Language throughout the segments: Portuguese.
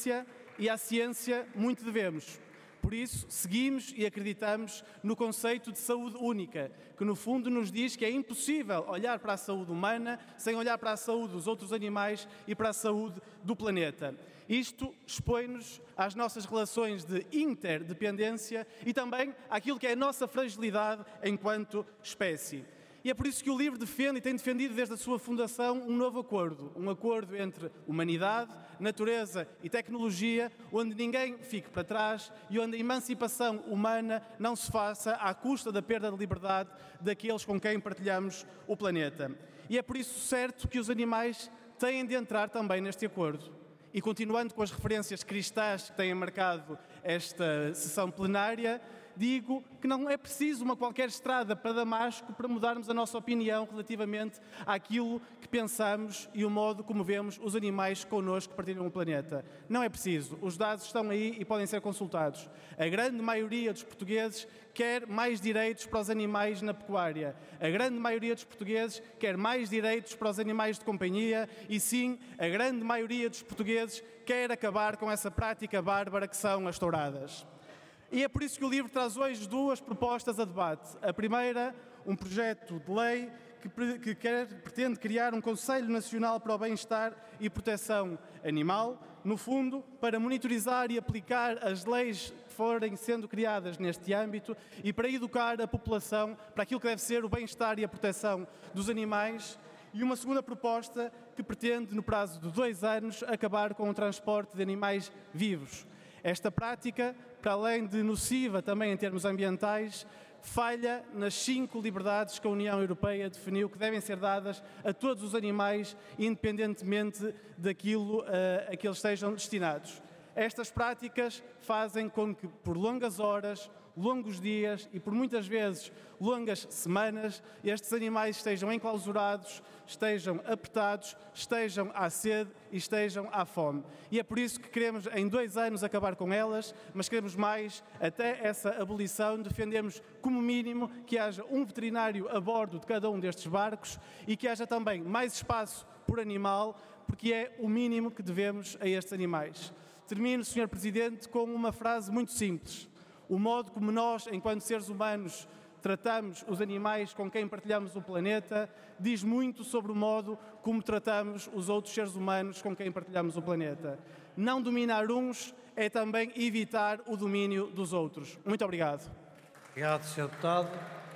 ciência e à ciência muito devemos. Por isso, seguimos e acreditamos no conceito de saúde única, que no fundo nos diz que é impossível olhar para a saúde humana sem olhar para a saúde dos outros animais e para a saúde do planeta. Isto expõe-nos às nossas relações de interdependência e também àquilo que é a nossa fragilidade enquanto espécie. E é por isso que o LIVRE defende e tem defendido desde a sua fundação um novo acordo. Um acordo entre humanidade, natureza e tecnologia, onde ninguém fique para trás e onde a emancipação humana não se faça à custa da perda de liberdade daqueles com quem partilhamos o planeta. E é por isso certo que os animais têm de entrar também neste acordo. E continuando com as referências cristãs que têm marcado esta sessão plenária, digo que não é preciso uma qualquer estrada para Damasco para mudarmos a nossa opinião relativamente àquilo que pensamos e o modo como vemos os animais connosco que partilham o planeta. Não é preciso. Os dados estão aí e podem ser consultados. A grande maioria dos portugueses quer mais direitos para os animais na pecuária. A grande maioria dos portugueses quer mais direitos para os animais de companhia e, sim, a grande maioria dos portugueses quer acabar com essa prática bárbara que são as touradas. E é por isso que o LIVRE traz hoje duas propostas a debate. A primeira, um projeto de lei que pretende criar um Conselho Nacional para o Bem-Estar e Proteção Animal, no fundo, para monitorizar e aplicar as leis que forem sendo criadas neste âmbito e para educar a população para aquilo que deve ser o bem-estar e a proteção dos animais. E uma segunda proposta que pretende, no prazo de 2 anos, acabar com o transporte de animais vivos. Esta prática, para além de nociva também em termos ambientais, falha nas 5 liberdades que a União Europeia definiu que devem ser dadas a todos os animais, independentemente daquilo a que eles sejam destinados. Estas práticas fazem com que, por longas horas, longos dias e por muitas vezes longas semanas, estes animais estejam enclausurados, estejam apertados, estejam à sede e estejam à fome. E é por isso que queremos em 2 anos acabar com elas, mas queremos mais, até essa abolição, defendemos como mínimo que haja um veterinário a bordo de cada um destes barcos e que haja também mais espaço por animal, porque é o mínimo que devemos a estes animais. Termino, Sr. Presidente, com uma frase muito simples. O modo como nós, enquanto seres humanos, tratamos os animais com quem partilhamos o planeta diz muito sobre o modo como tratamos os outros seres humanos com quem partilhamos o planeta. Não dominar uns é também evitar o domínio dos outros. Muito obrigado. Obrigado, Sr. Deputado.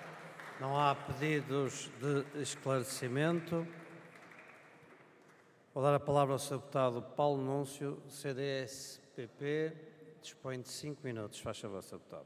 Não há pedidos de esclarecimento. Vou dar a palavra ao Sr. Deputado Paulo Núncio, CDS-PP. Dispõe de 5 minutos. Faz favor, Sr. Deputado.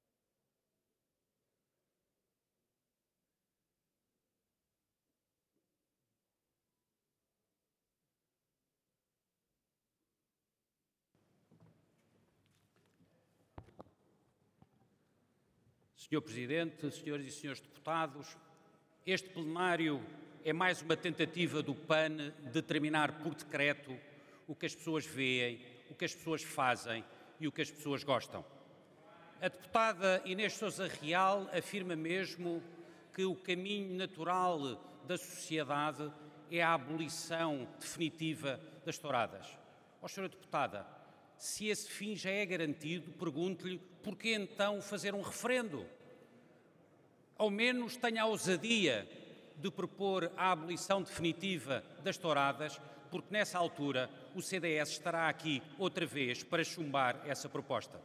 Senhor Presidente, senhoras e senhores deputados, este plenário é mais uma tentativa do PAN de determinar por decreto o que as pessoas veem, o que as pessoas fazem e o que as pessoas gostam. A deputada Inês Sousa Real afirma mesmo que o caminho natural da sociedade é a abolição definitiva das touradas. Ó, senhora deputada, se esse fim já é garantido, pergunto-lhe por que então fazer um referendo? Ao menos tenha a ousadia de propor a abolição definitiva das touradas, porque nessa altura o CDS estará aqui outra vez para chumbar essa proposta.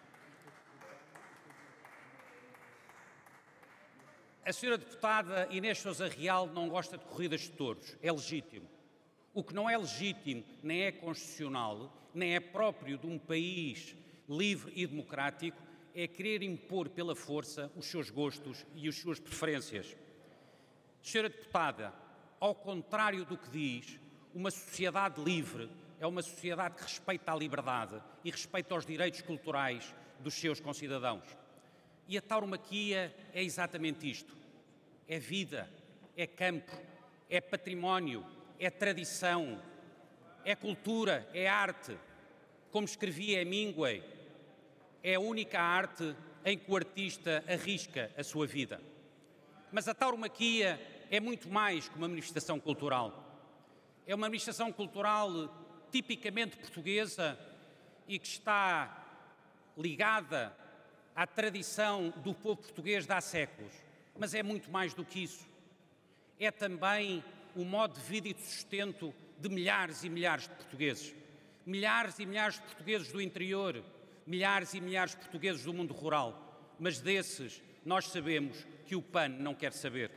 A senhora deputada Inês Sousa Real não gosta de corridas de touros, é legítimo. O que não é legítimo, nem é constitucional, nem é próprio de um país livre e democrático, é querer impor pela força os seus gostos e as suas preferências. Senhora deputada, ao contrário do que diz, uma sociedade livre é uma sociedade que respeita a liberdade e respeita os direitos culturais dos seus concidadãos. E a tauromaquia é exatamente isto. É vida, é campo, é património, é tradição, é cultura, é arte. Como escrevia Hemingway, é a única arte em que o artista arrisca a sua vida. Mas a tauromaquia é muito mais que uma manifestação cultural. É uma manifestação cultural tipicamente portuguesa e que está ligada à tradição do povo português de há séculos, mas é muito mais do que isso. É também o modo de vida e de sustento de milhares e milhares de portugueses. Milhares e milhares de portugueses do interior, milhares e milhares de portugueses do mundo rural. Mas desses, nós sabemos que o PAN não quer saber.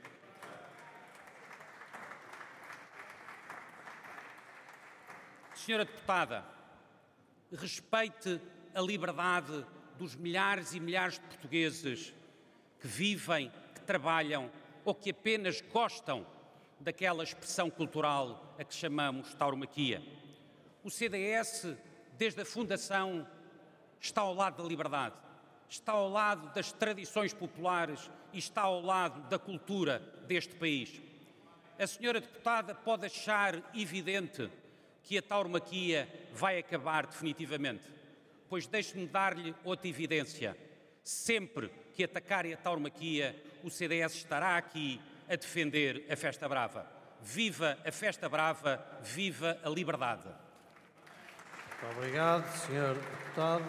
Senhora Deputada, respeite a liberdade dos milhares e milhares de portugueses que vivem, que trabalham ou que apenas gostam daquela expressão cultural a que chamamos tauromaquia. O CDS, desde a fundação, está ao lado da liberdade, está ao lado das tradições populares e está ao lado da cultura deste país. A senhora deputada pode achar evidente que a tauromaquia vai acabar definitivamente, pois deixe-me dar-lhe outra evidência. Sempre que atacarem a tauromaquia, o CDS estará aqui a defender a Festa Brava. Viva a Festa Brava, viva a liberdade. Muito obrigado, Sr. Deputado.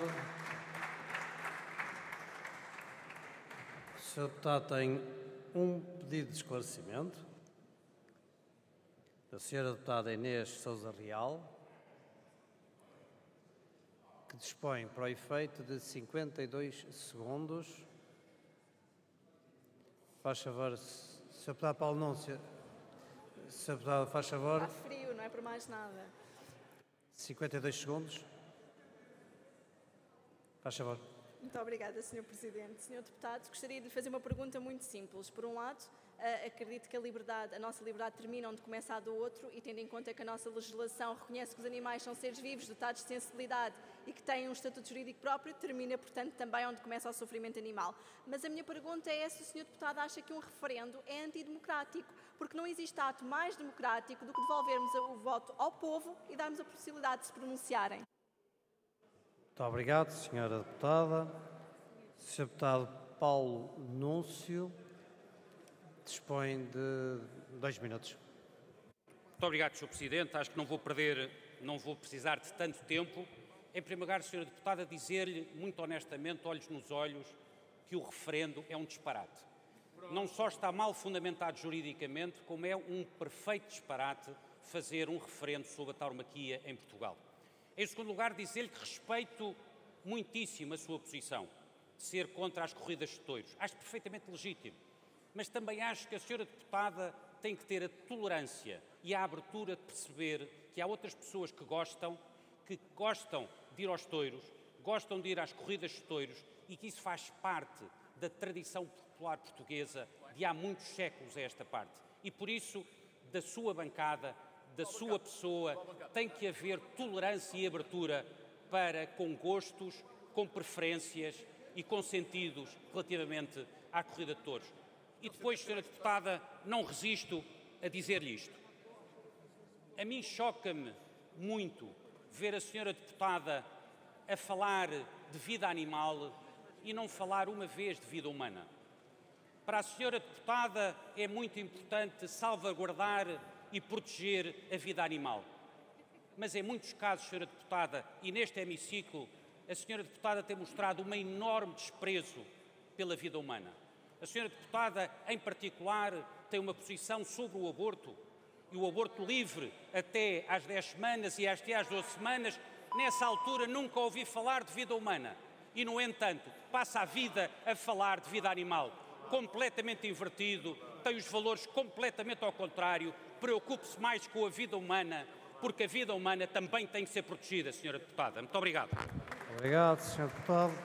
O Sr. Deputado tem um pedido de esclarecimento. Da Sra. Deputada Inês Sousa Real, que dispõe para o efeito de 52 segundos. Faz favor, Sr. Deputado Paulo Núncio. Sr. Deputado, faz favor. Está frio, não é por mais nada. 52 segundos. Faz favor. Muito obrigada, Sr. Presidente. Sr. Deputado, gostaria de lhe fazer uma pergunta muito simples. Por um lado, acredito que a nossa liberdade termina onde começa a do outro e tendo em conta que a nossa legislação reconhece que os animais são seres vivos, dotados de sensibilidade e que têm um estatuto jurídico próprio, termina, portanto, também onde começa o sofrimento animal. Mas a minha pergunta é se o Sr. Deputado acha que um referendo é antidemocrático, porque não existe ato mais democrático do que devolvermos o voto ao povo e darmos a possibilidade de se pronunciarem. Muito obrigado, Sra. Deputada. Sr. Deputado Paulo Núncio dispõe de 2 minutos. Muito obrigado, Sr. Presidente. Acho que não vou precisar de tanto tempo. Em primeiro lugar, Sra. Deputada, dizer-lhe muito honestamente, olhos nos olhos, que o referendo é um disparate. Não só está mal fundamentado juridicamente, como é um perfeito disparate fazer um referendo sobre a tauromaquia em Portugal. Em segundo lugar, dizer-lhe que respeito muitíssimo a sua posição de ser contra as corridas de touros. Acho perfeitamente legítimo. Mas também acho que a senhora deputada tem que ter a tolerância e a abertura de perceber que há outras pessoas que gostam de ir aos touros, gostam de ir às corridas de touros e que isso faz parte da tradição popular portuguesa de há muitos séculos a esta parte. E por isso, da sua bancada, da sua pessoa, tem que haver tolerância e abertura para com gostos, com preferências e com sentidos relativamente à corrida de touros. E depois, senhora deputada, não resisto a dizer-lhe isto. A mim choca-me muito ver a senhora deputada a falar de vida animal e não falar uma vez de vida humana. Para a senhora deputada é muito importante salvaguardar e proteger a vida animal. Mas em muitos casos, senhora deputada, e neste hemiciclo, a senhora deputada tem mostrado um enorme desprezo pela vida humana. A senhora deputada, em particular, tem uma posição sobre o aborto, e o aborto livre até às 10 semanas e até às 12 semanas. Nessa altura nunca ouvi falar de vida humana. E, no entanto, passa a vida a falar de vida animal. Completamente invertido, tem os valores completamente ao contrário, preocupe-se mais com a vida humana, porque a vida humana também tem que ser protegida, senhora deputada. Muito obrigado. Obrigado, Sr. Deputado.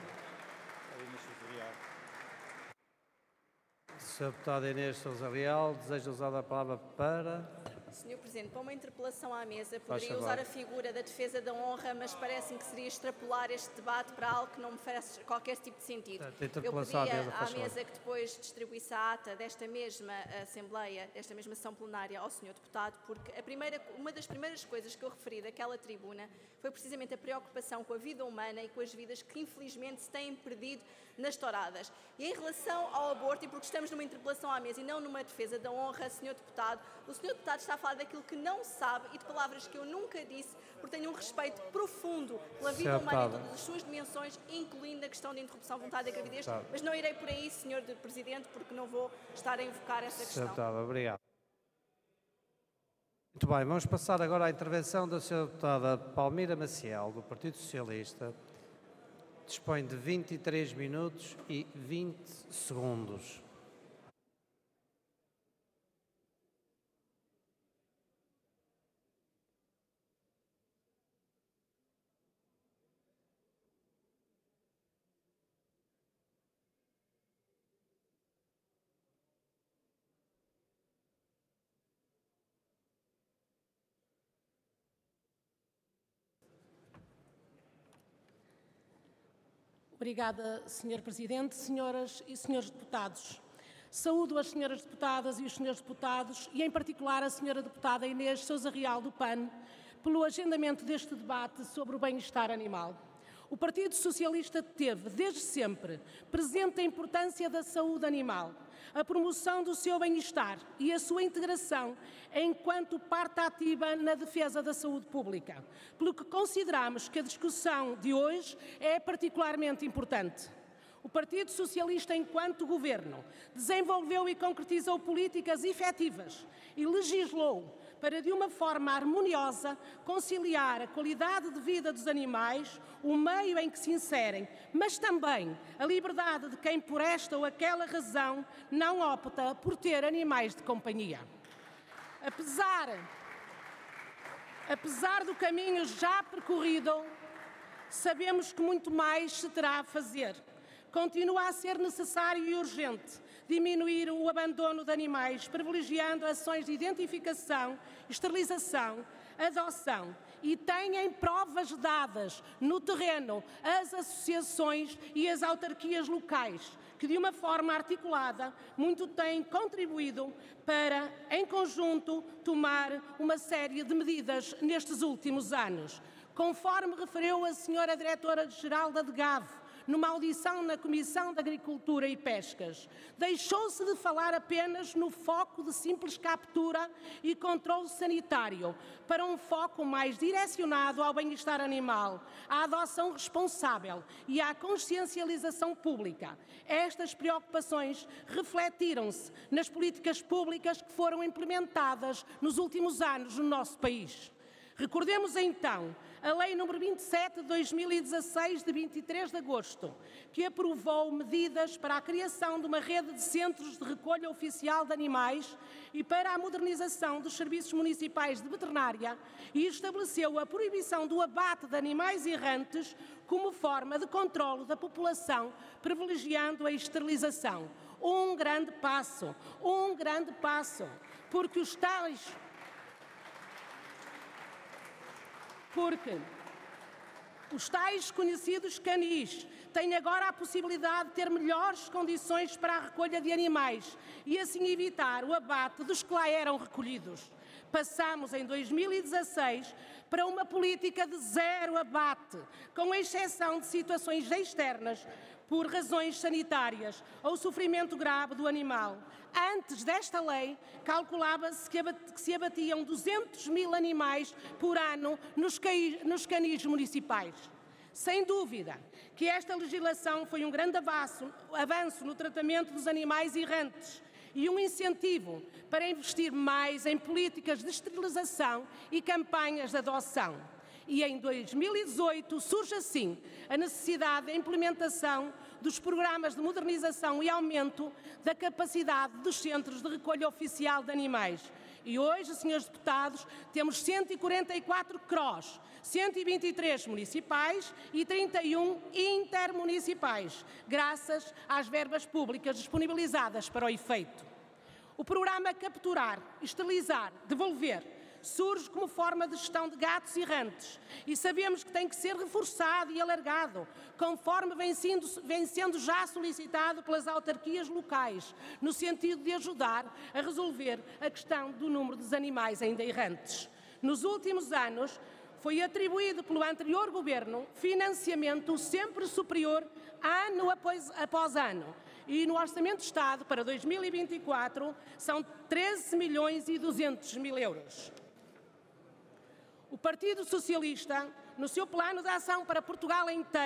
Sra. Deputada Inês Sousa Real, deseja usar a palavra para... Sr. Presidente, para uma interpelação à mesa, poderia usar a figura da defesa da honra, mas parece-me que seria extrapolar este debate para algo que não me faz qualquer tipo de sentido. Eu pedia à mesa que depois distribuísse a ata desta mesma Assembleia, desta mesma sessão plenária ao Sr. Deputado, porque uma das primeiras coisas que eu referi daquela tribuna foi precisamente a preocupação com a vida humana e com as vidas que infelizmente se têm perdido nas touradas. E em relação ao aborto, e porque estamos numa interpelação à mesa e não numa defesa da honra, Sr. Deputado, o Sr. Deputado está a falar daquilo que não sabe e de palavras que eu nunca disse, porque tenho um respeito profundo pela vida humana em todas as suas dimensões, incluindo a questão da interrupção voluntária da gravidez, mas não irei por aí, Sr. Presidente, porque não vou estar a invocar essa questão. Obrigado. Muito bem, vamos passar agora à intervenção da Sra. Deputada Palmira Maciel, do Partido Socialista. Dispõe de 23 minutos e 20 segundos. Obrigada, Sr. Presidente, senhoras e senhores deputados. Saúdo as senhoras deputadas e os senhores deputados e, em particular, a senhora deputada Inês Sousa Real do PAN, pelo agendamento deste debate sobre o bem-estar animal. O Partido Socialista teve, desde sempre, presente a importância da saúde animal, a promoção do seu bem-estar e a sua integração enquanto parte ativa na defesa da saúde pública, pelo que consideramos que a discussão de hoje é particularmente importante. O Partido Socialista, enquanto governo, desenvolveu e concretizou políticas efetivas e legislou para, de uma forma harmoniosa, conciliar a qualidade de vida dos animais, o meio em que se inserem, mas também a liberdade de quem, por esta ou aquela razão, não opta por ter animais de companhia. Apesar do caminho já percorrido, sabemos que muito mais se terá a fazer. Continua a ser necessário e urgente diminuir o abandono de animais, privilegiando ações de identificação, esterilização, adoção, e têm provas dadas no terreno as associações e as autarquias locais, que de uma forma articulada muito têm contribuído para, em conjunto, tomar uma série de medidas nestes últimos anos. Conforme referiu a senhora Diretora-Geral da DGAV, numa audição na Comissão de Agricultura e Pescas, deixou-se de falar apenas no foco de simples captura e controle sanitário, para um foco mais direcionado ao bem-estar animal, à adoção responsável e à consciencialização pública. Estas preocupações refletiram-se nas políticas públicas que foram implementadas nos últimos anos no nosso país. Recordemos então a Lei nº 27 de 2016, de 23 de agosto, que aprovou medidas para a criação de uma rede de centros de recolha oficial de animais e para a modernização dos serviços municipais de veterinária e estabeleceu a proibição do abate de animais errantes como forma de controlo da população, privilegiando a esterilização. Um grande passo, porque os tais conhecidos canis têm agora a possibilidade de ter melhores condições para a recolha de animais e assim evitar o abate dos que lá eram recolhidos. Passamos em 2016 para uma política de zero abate, com exceção de situações externas por razões sanitárias ou sofrimento grave do animal. Antes desta lei, calculava-se que se abatiam 200 mil animais por ano nos canis municipais. Sem dúvida que esta legislação foi um grande avanço no tratamento dos animais errantes e um incentivo para investir mais em políticas de esterilização e campanhas de adoção. E em 2018 surge assim a necessidade da implementação dos programas de modernização e aumento da capacidade dos centros de recolha oficial de animais. E hoje, senhores deputados, temos 144 CROs, 123 municipais e 31 intermunicipais, graças às verbas públicas disponibilizadas para o efeito. O programa Capturar, Esterilizar, Devolver surge como forma de gestão de gatos errantes e sabemos que tem que ser reforçado e alargado, conforme vem sendo já solicitado pelas autarquias locais, no sentido de ajudar a resolver a questão do número dos animais ainda errantes. Nos últimos anos, foi atribuído pelo anterior governo financiamento sempre superior ano após ano. e no Orçamento de Estado para 2024 são 13.200.000 euros. O Partido Socialista, no seu plano de ação para Portugal inteiro,